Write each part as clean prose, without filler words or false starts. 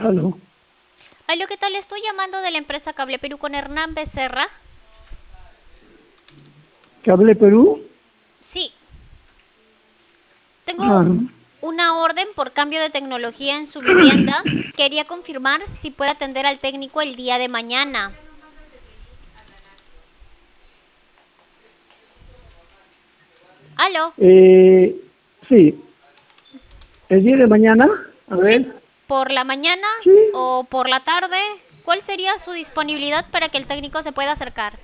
Aló, Aló, ¿qué tal? Estoy llamando de la empresa Cable Perú con Hernán Becerra. Cable Perú. Sí, tengo Ah, una orden por cambio de tecnología en su vivienda. Quería confirmar si puede atender al técnico el día de mañana. Aló, eh, sí, el día de mañana, a sí, ver, por la mañana sí, o por la tarde. ¿Cuál sería su disponibilidad para que el técnico se pueda acercar?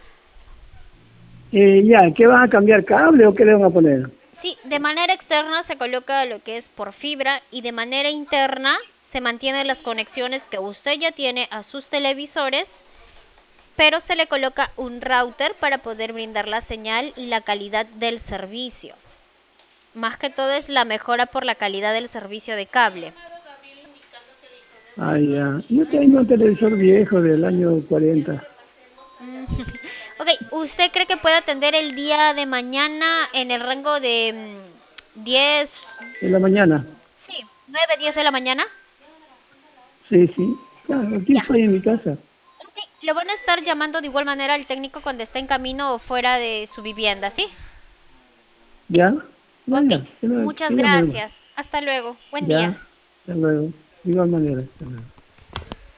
ya, ¿qué van a cambiar cable o qué le van a poner? Sí, de manera externa se coloca lo que es por fibra y de manera interna se mantienen las conexiones que usted ya tiene a sus televisores, pero se le coloca un router para poder brindar la señal y la calidad del servicio. Más que todo es la mejora por la calidad del servicio de cable. Ah, ya, yo tengo un televisor viejo del año 40 Ok, ¿usted cree que puede atender el día de mañana en el rango de 10, en la mañana. sí, 9, 10 de la mañana? Sí, sí, claro, aquí Ya. estoy en mi casa. Ok, le van a estar llamando de igual manera al técnico cuando esté en camino o fuera de su vivienda, ¿sí? Ya, ya, Ok, ya, muchas que llame nomás. gracias. Hasta luego. Buen día. Ya, hasta luego, de igual manera, hasta luego.